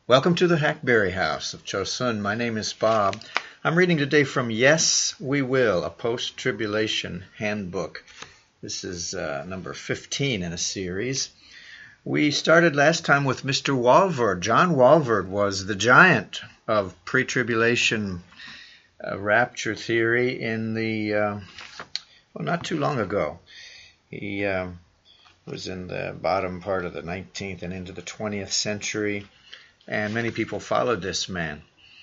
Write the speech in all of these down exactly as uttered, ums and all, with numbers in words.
Welcome to the Hackberry House of Chosun. My name is Bob. I'm reading today from Yes, We Will, a post-tribulation handbook. This is uh, number fifteen in a series. We started last time with Mister Walvoord. John Walvoord was the giant of pre-tribulation uh, rapture theory in the, uh, well, not too long ago. He uh, was in the bottom part of the nineteenth and into the twentieth century. And many people followed this man.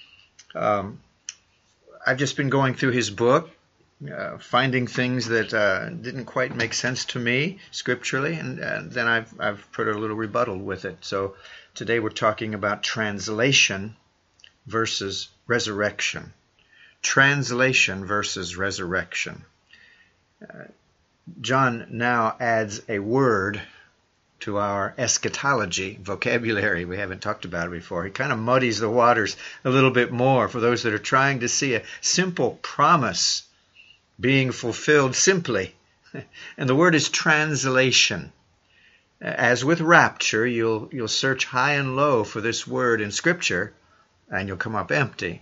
Um, I've just been going through his book, uh, finding things that uh, didn't quite make sense to me scripturally, and, and then I've, I've put a little rebuttal with it. So today we're talking about translation versus resurrection. Translation versus resurrection. Uh, John now adds a word to our eschatology vocabulary. We haven't talked about it before. He kind of muddies the waters a little bit more for those that are trying to see a simple promise being fulfilled simply. And the word is translation. As with rapture, you'll you'll search high and low for this word in Scripture, and you'll come up empty.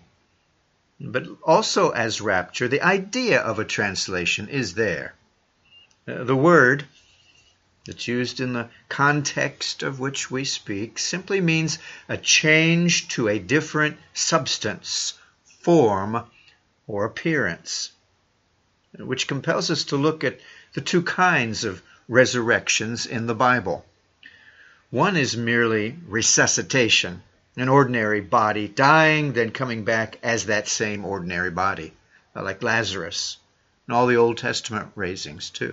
But also as rapture, the idea of a translation is there. The word that's used in the context of which we speak simply means a change to a different substance, form, or appearance, which compels us to look at the two kinds of resurrections in the Bible. One is merely resuscitation, an ordinary body dying, then coming back as that same ordinary body, like Lazarus, and all the Old Testament raisings too.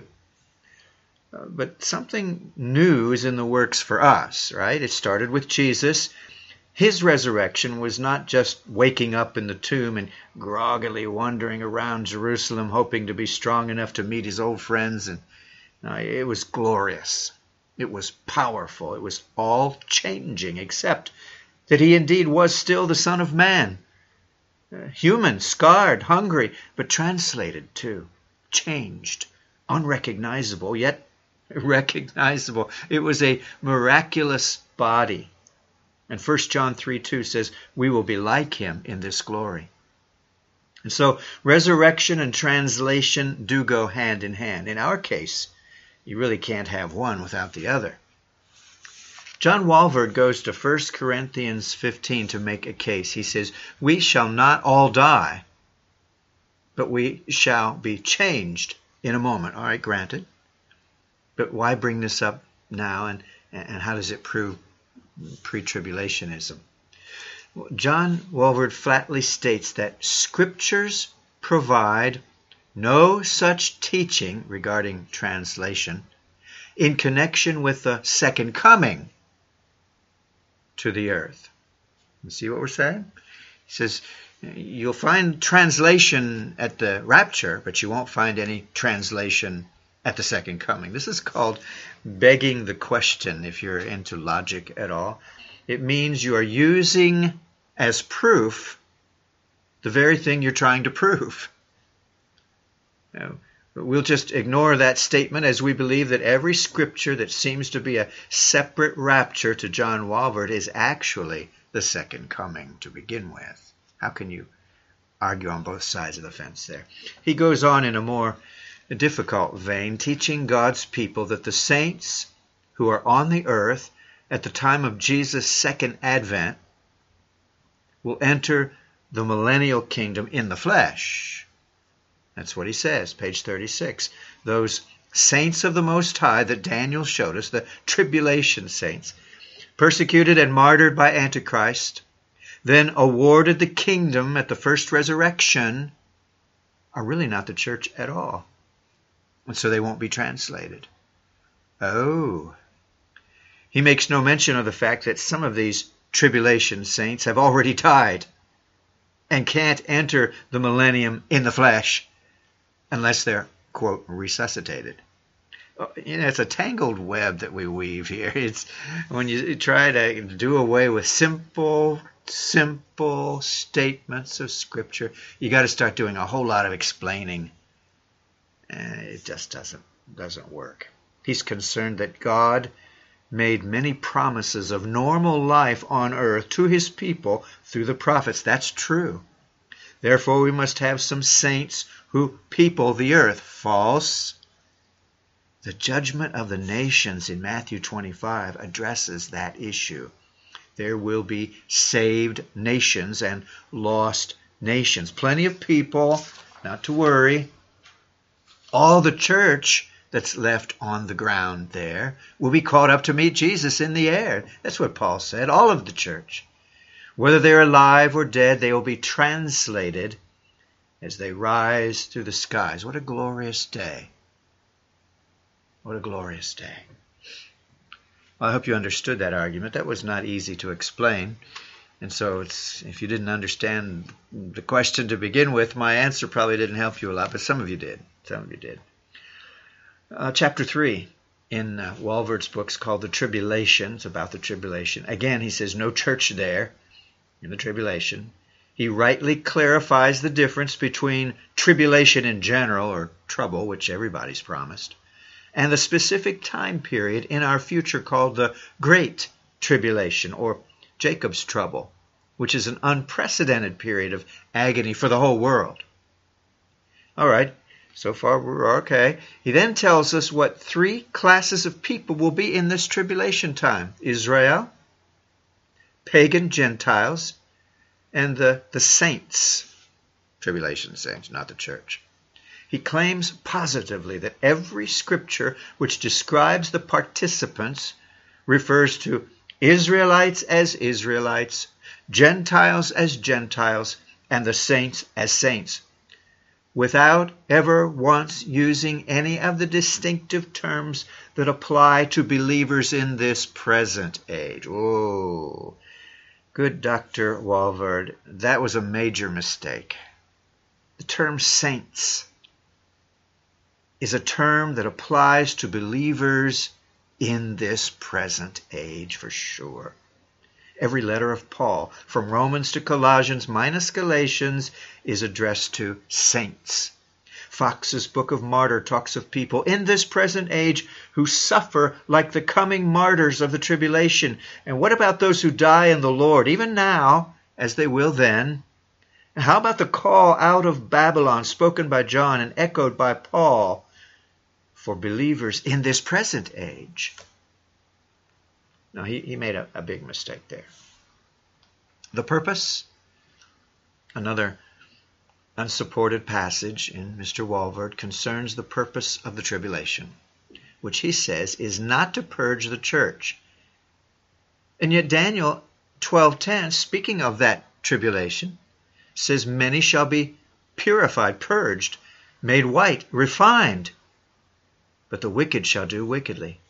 Uh, but something new is in the works for us, right? It started with Jesus. His resurrection was not just waking up in the tomb and groggily wandering around Jerusalem hoping to be strong enough to meet his old friends. And no, it was glorious. It was powerful. It was all changing, except that he indeed was still the Son of Man. Uh, human, scarred, hungry, but translated too. Changed, unrecognizable, yet recognizable. It was a miraculous body. And First John three two says, we will be like him in this glory. And so resurrection and translation do go hand in hand. In our case, you really can't have one without the other. John Walvoord goes to First Corinthians fifteen to make a case. He says, we shall not all die, but we shall be changed in a moment. All right, granted. But why bring this up now, and, and how does it prove pre-tribulationism? John Walvoord flatly states that Scriptures provide no such teaching regarding translation in connection with the second coming to the earth. You see what we're saying? He says, you'll find translation at the rapture, but you won't find any translation at the second coming. This is called begging the question, if you're into logic at all. It means you are using as proof the very thing you're trying to prove. You know, we'll just ignore that statement as we believe that every scripture that seems to be a separate rapture to John Walvoord is actually the second coming to begin with. How can you argue on both sides of the fence there? He goes on in a more a difficult vein, teaching God's people that the saints who are on the earth at the time of Jesus' second advent will enter the millennial kingdom in the flesh. That's what he says, page thirty-six. Those saints of the Most High that Daniel showed us, the tribulation saints, persecuted and martyred by Antichrist, then awarded the kingdom at the first resurrection, are really not the church at all. And so they won't be translated. Oh. He makes no mention of the fact that some of these tribulation saints have already died and can't enter the millennium in the flesh unless they're, quote, resuscitated. You know, it's a tangled web that we weave here. It's when you try to do away with simple, simple statements of Scripture, you got to start doing a whole lot of explaining. And it just doesn't doesn't work. He's concerned that God made many promises of normal life on earth to his people through the prophets. That's true. Therefore, we must have some saints who people the earth. False. The judgment of the nations in Matthew twenty-five addresses that issue. There will be saved nations and lost nations. Plenty of people, not to worry. All the church that's left on the ground there will be caught up to meet Jesus in the air. That's what Paul said. All of the church. Whether they're alive or dead, they will be translated as they rise through the skies. What a glorious day. What a glorious day. Well, I hope you understood that argument. That was not easy to explain. And so it's, if you didn't understand the question to begin with, my answer probably didn't help you a lot, but some of you did. Some of you did. Uh, chapter three in uh, Walvoord's book is called The Tribulation. It's about the tribulation. Again, he says no church there in the tribulation. He rightly clarifies the difference between tribulation in general, or trouble, which everybody's promised, and the specific time period in our future called the Great Tribulation, or Jacob's trouble, which is an unprecedented period of agony for the whole world. All right, so far we're okay. He then tells us what three classes of people will be in this tribulation time: Israel, pagan Gentiles, and the, the saints, tribulation saints, not the church. He claims positively that every scripture which describes the participants refers to Israelites as Israelites, Gentiles as Gentiles, and the saints as saints, without ever once using any of the distinctive terms that apply to believers in this present age. Oh, good Doctor Walvoord, that was a major mistake. The term saints is a term that applies to believers in this present age for sure. Every letter of Paul, from Romans to Colossians minus Galatians, is addressed to saints. Fox's Book of Martyr talks of people in this present age who suffer like the coming martyrs of the tribulation. And what about those who die in the Lord, even now, as they will then? And how about the call out of Babylon spoken by John and echoed by Paul for believers in this present age? No, he, he made a, a big mistake there. The purpose, another unsupported passage in Mister Walvoord, concerns the purpose of the tribulation, which he says is not to purge the church. And yet Daniel twelve ten, speaking of that tribulation, says many shall be purified, purged, made white, refined, but the wicked shall do wickedly.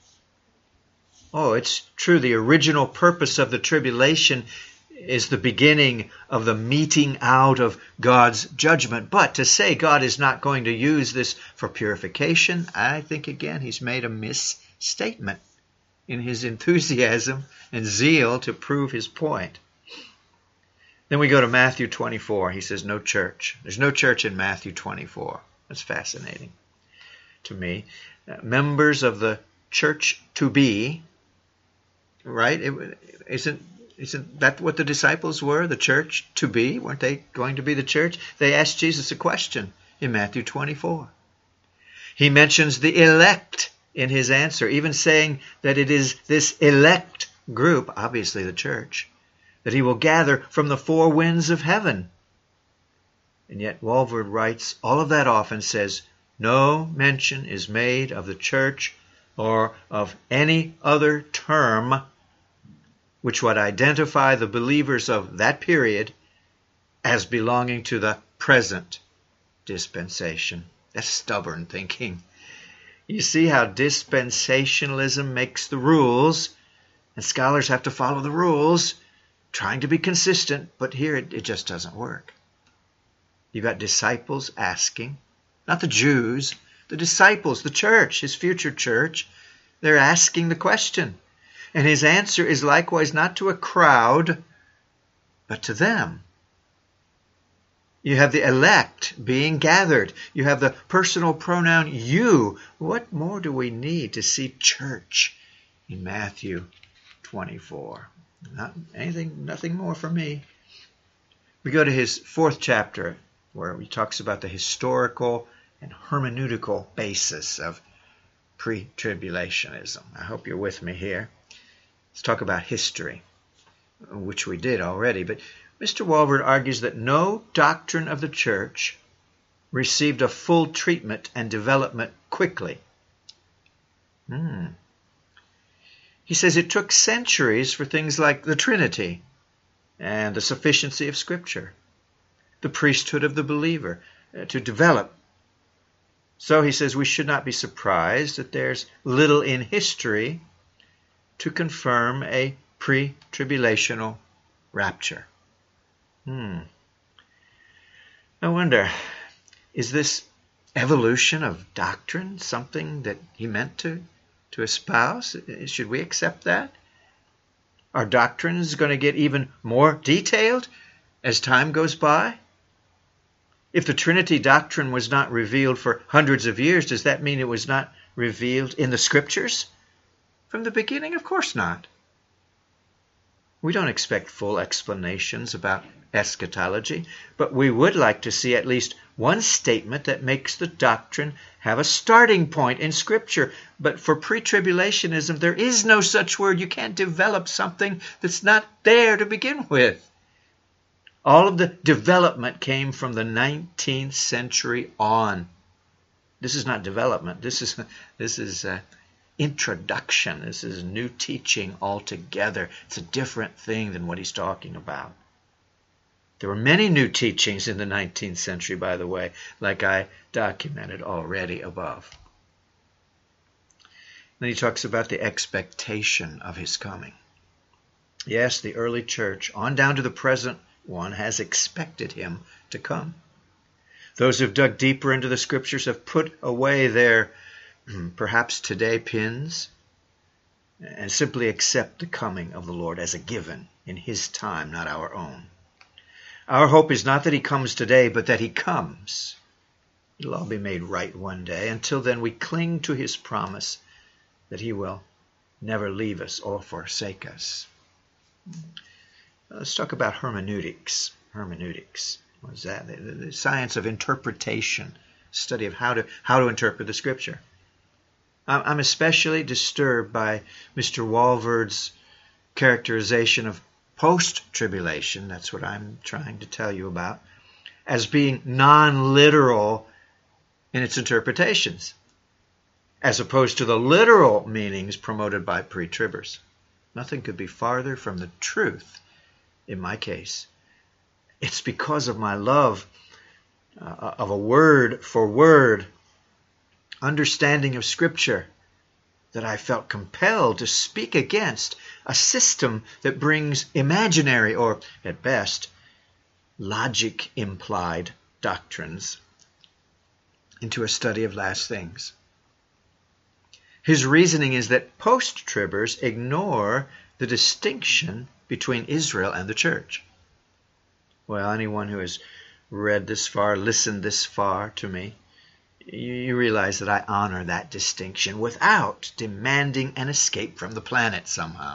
Oh, it's true, the original purpose of the tribulation is the beginning of the meting out of God's judgment. But to say God is not going to use this for purification, I think, again, he's made a misstatement in his enthusiasm and zeal to prove his point. Then we go to Matthew twenty-four. He says no church. There's no church in Matthew twenty-four. That's fascinating to me. Uh, members of the church to be, right? It, isn't Isn't that what the disciples were, the church to be? Weren't they going to be the church? They asked Jesus a question in Matthew twenty-four. He mentions the elect in his answer, even saying that it is this elect group, obviously the church, that he will gather from the four winds of heaven. And yet Walvoord writes all of that off and says, no mention is made of the church or of any other term which would identify the believers of that period as belonging to the present dispensation. That's stubborn thinking. You see how dispensationalism makes the rules, and scholars have to follow the rules, trying to be consistent, but here it, it just doesn't work. You've got disciples asking, not the Jews, the disciples, the church, his future church, they're asking the question. And his answer is likewise not to a crowd, but to them. You have the elect being gathered. You have the personal pronoun you. What more do we need to see church in Matthew twenty-four. Not anything, nothing more from me. We go to his fourth chapter, where he talks about the historical and hermeneutical basis of pre-tribulationism. I hope you're with me here. Let's talk about history, which we did already. But Mister Walvoord argues that no doctrine of the church received a full treatment and development quickly. Hmm. He says it took centuries for things like the Trinity and the sufficiency of Scripture, the priesthood of the believer, uh, to develop. So he says we should not be surprised that there's little in history to confirm a pre-tribulational rapture. Hmm. I wonder, is this evolution of doctrine something that he meant to, to espouse? Should we accept that? Are doctrines going to get even more detailed as time goes by? If the Trinity doctrine was not revealed for hundreds of years, does that mean it was not revealed in the Scriptures from the beginning? Of course not. We don't expect full explanations about eschatology, but we would like to see at least one statement that makes the doctrine have a starting point in Scripture. But for pre-tribulationism, there is no such word. You can't develop something that's not there to begin with. All of the development came from the nineteenth century on. This is not development. This is this is uh, introduction. This is new teaching altogether. It's a different thing than what he's talking about. There were many new teachings in the nineteenth century, by the way, like I documented already above. Then he talks about the expectation of his coming. Yes, the early church, on down to the present one, has expected him to come. Those who've dug deeper into the Scriptures have put away their, perhaps today, pins, and simply accept the coming of the Lord as a given in his time, not our own. Our hope is not that he comes today, but that he comes. It'll all be made right one day. Until then, we cling to his promise that he will never leave us or forsake us. Let's talk about hermeneutics. Hermeneutics. What is that? The, the, the science of interpretation, study of how to how to interpret the Scripture. I'm, I'm especially disturbed by Mister Walvoord's characterization of post-tribulation, that's what I'm trying to tell you about, as being non-literal in its interpretations, as opposed to the literal meanings promoted by pre-tribbers. Nothing could be farther from the truth in my case. It's because of my love uh, of a word for word understanding of Scripture that I felt compelled to speak against a system that brings imaginary, or at best, logic-implied doctrines into a study of last things. His reasoning is that post-tribbers ignore the distinction between Israel and the church. Well, anyone who has read this far, listened this far to me, you realize that I honor that distinction without demanding an escape from the planet somehow.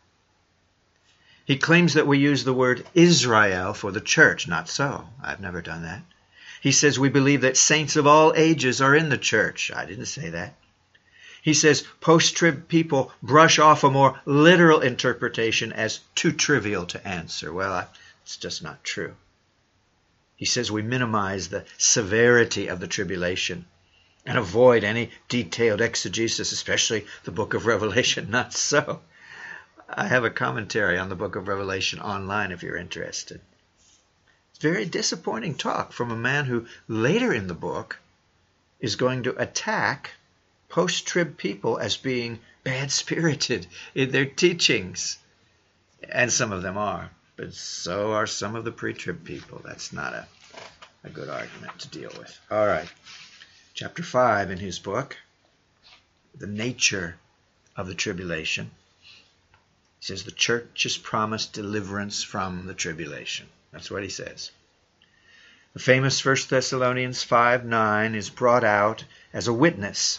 He claims that we use the word Israel for the church. Not so. I've never done that. He says we believe that saints of all ages are in the church. I didn't say that. He says post-trib people brush off a more literal interpretation as too trivial to answer. Well, it's just not true. He says we minimize the severity of the tribulation and avoid any detailed exegesis, especially the book of Revelation. Not so. I have a commentary on the book of Revelation online if you're interested. It's very disappointing talk from a man who later in the book is going to attack post-trib people as being bad-spirited in their teachings. And some of them are. But so are some of the pre-trib people. That's not a, a good argument to deal with. All right. Chapter five in his book, The Nature of the Tribulation. He says the church is promised deliverance from the tribulation. That's what he says. The famous First Thessalonians five nine is brought out as a witness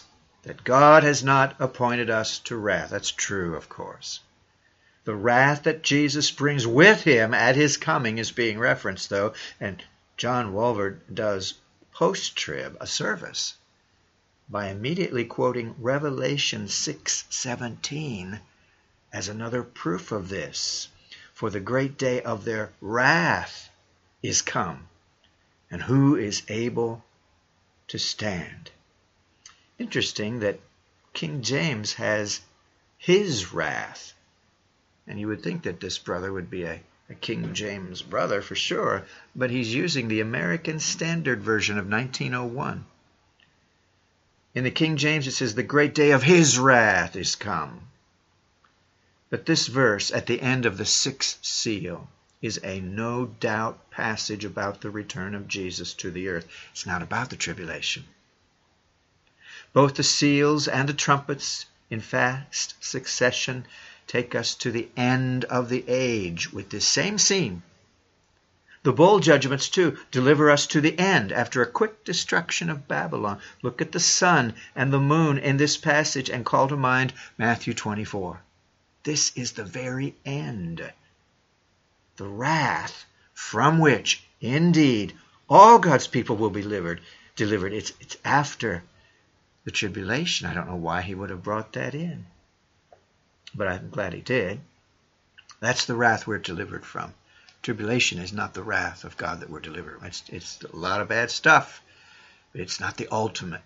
that God has not appointed us to wrath. That's true, of course. The wrath that Jesus brings with him at his coming is being referenced, though, and John Walvoord does post-trib a service by immediately quoting Revelation six seventeen as another proof of this. For the great day of their wrath is come, and who is able to stand? Interesting that King James has his wrath. And you would think that this brother would be a, a King James brother for sure, but he's using the American Standard Version of nineteen oh one. In the King James it says, the great day of his wrath is come. But this verse at the end of the sixth seal is a no doubt passage about the return of Jesus to the earth. It's not about the tribulation. Both the seals and the trumpets in fast succession take us to the end of the age with this same scene. The bowl judgments, too, deliver us to the end after a quick destruction of Babylon. Look at the sun and the moon in this passage and call to mind Matthew twenty-four. This is the very end. The wrath from which, indeed, all God's people will be delivered. delivered. It's, it's after the tribulation. I don't know why he would have brought that in, but I'm glad he did. That's the wrath we're delivered from. Tribulation is not the wrath of God that we're delivered from. It's, it's a lot of bad stuff, but it's not the ultimate.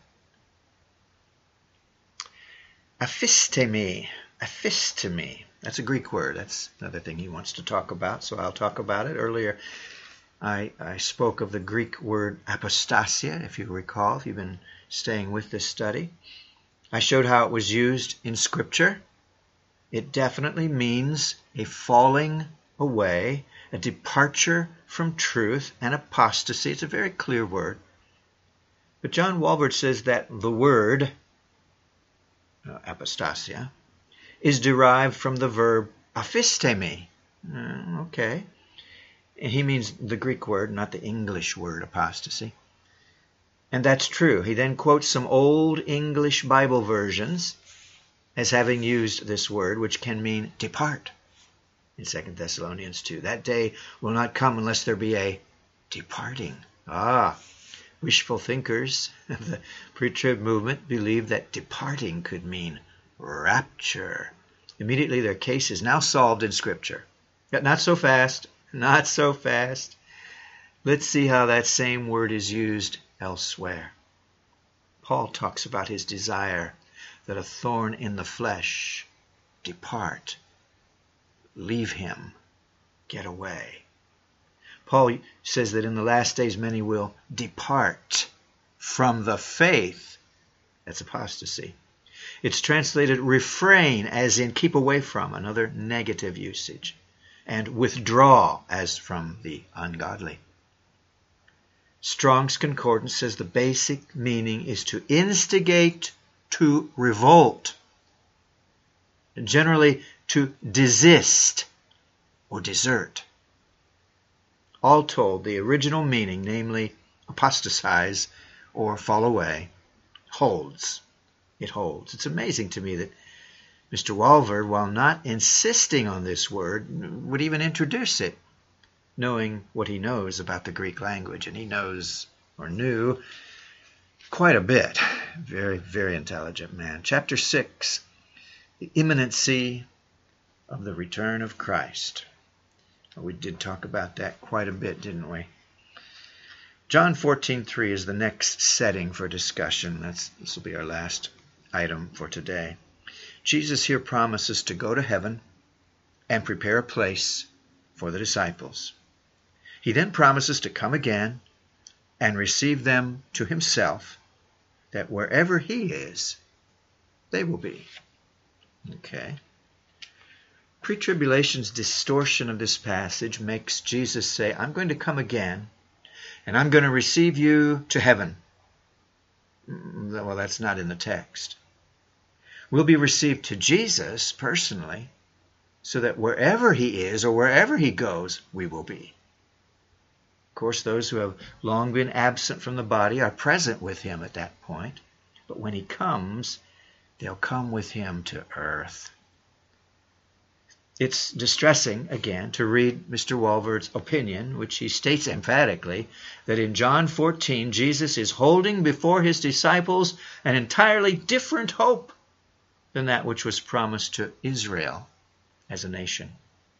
Aphistemi. Aphistemi. That's a Greek word. That's another thing he wants to talk about, so I'll talk about it. Earlier, I, I spoke of the Greek word apostasia, if you recall, if you've been staying with this study. I showed how it was used in Scripture. It definitely means a falling away, a departure from truth, and apostasy. It's a very clear word. But John Walvoord says that the word, uh, apostasia, is derived from the verb aphistemi. Uh, okay. And he means the Greek word, not the English word apostasy. And that's true. He then quotes some old English Bible versions as having used this word, which can mean depart. In Second Thessalonians two, that day will not come unless there be a departing. Ah, wishful thinkers of the pre-trib movement believe that departing could mean rapture. Immediately their case is now solved in Scripture. But not so fast, not so fast. Let's see how that same word is used elsewhere. Paul talks about his desire that a thorn in the flesh depart. Leave him. Get away. Paul says that in the last days many will depart from the faith. That's apostasy. It's translated refrain, as in keep away from, another negative usage, and withdraw, as from the ungodly. Strong's Concordance says the basic meaning is to instigate to revolt, generally to desist or desert. All told, the original meaning, namely apostatize or fall away, holds. It holds. It's amazing to me that Mister Walvoord, while not insisting on this word, would even introduce it, knowing what he knows about the Greek language. And he knows, or knew, quite a bit. Very, very intelligent man. Chapter six, the imminency of the return of Christ. We did talk about that quite a bit, didn't we? John fourteen three is the next setting for discussion. That's, this will be our last item for today. Jesus here promises to go to heaven and prepare a place for the disciples. He then promises to come again and receive them to himself, that wherever he is, they will be. Okay. Pre-tribulation's distortion of this passage makes Jesus say, I'm going to come again, and I'm going to receive you to heaven. Well, that's not in the text. We'll be received to Jesus personally, so that wherever he is or wherever he goes, we will be. Of course, those who have long been absent from the body are present with him at that point. But when he comes, They'll come with him to earth. It's distressing, again, to read Mister Walvoord's opinion, which he states emphatically, that in John fourteen, Jesus is holding before his disciples an entirely different hope than that which was promised to Israel as a nation.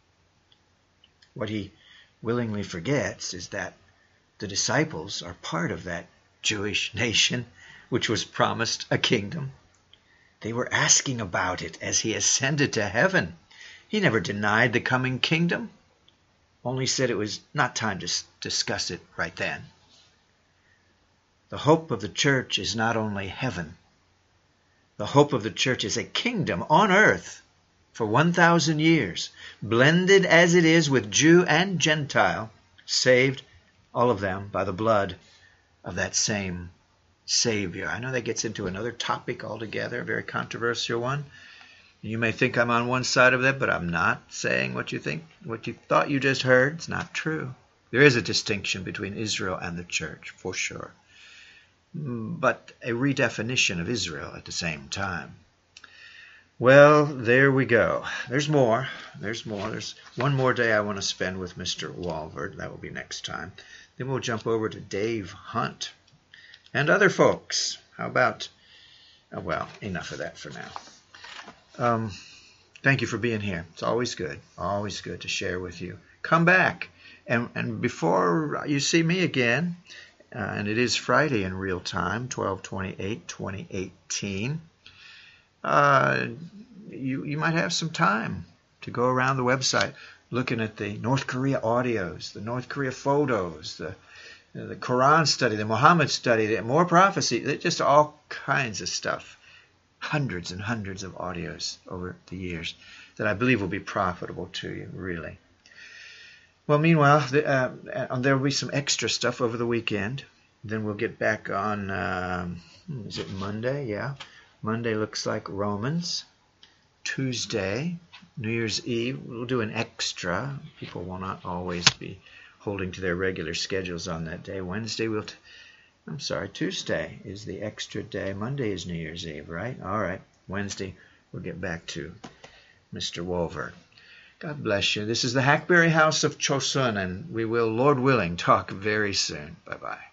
What he willingly forgets is that the disciples are part of that Jewish nation which was promised a kingdom. They were asking about it as he ascended to heaven. He never denied the coming kingdom, only said it was not time to discuss it right then. The hope of the church is not only heaven. The hope of the church is a kingdom on earth for one thousand years, blended as it is with Jew and Gentile, saved, all of them, by the blood of that same Savior. I know that gets into another topic altogether, a very controversial one. You may think I'm on one side of that, but I'm not saying what you think, what you thought you just heard. It's not true. There is a distinction between Israel and the church, for sure, but a redefinition of Israel at the same time. Well, there we go. There's more. There's more. There's one more day I want to spend with Mister Walvoord. That will be next time. Then we'll jump over to Dave Hunt and other folks. How about, oh, well, enough of that for now. Um, thank you for being here. It's always good, always good to share with you. Come back. And, and before you see me again, uh, and it is Friday in real time, twelve twenty-eight twenty eighteen, uh, you, you might have some time to go around the website looking at the North Korea audios, the North Korea photos, the the Quran study, the Muhammad study, the more prophecy, just all kinds of stuff. Hundreds and hundreds of audios over the years that I believe will be profitable to you, really. Well, meanwhile, the, uh, there will be some extra stuff over the weekend. Then we'll get back on, um, is it Monday? Yeah. Monday looks like Romans. Tuesday, New Year's Eve, we'll do an extra. People will not always be holding to their regular schedules on that day. Wednesday, we'll... T- I'm sorry, Tuesday is the extra day. Monday is New Year's Eve, right? All right. Wednesday, we'll get back to Mister Walvoord. God bless you. This is the Hackberry House of Chosun, and we will, Lord willing, talk very soon. Bye-bye.